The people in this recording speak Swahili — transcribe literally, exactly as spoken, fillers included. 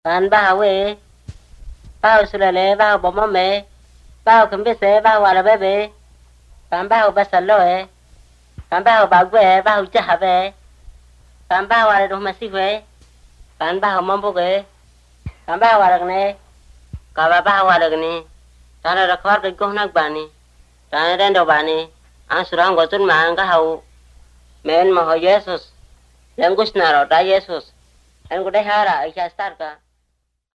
Bạn bao we, bao sulale, bao bomame, bao kembese, bao wala bebe, bạn bao basaloe, bạn bao bagwe, bao jahabe, bạn bao wala domasiwe, bạn bao mamboge, bạn bao wala ne, kaba bao wala ne, tara rakwar ke kohnak bani, tara rendo bani, ang surang gotun maang kahau, men maho Yesus, lengus naro ta Yesus, en gudai hara, isya star ka.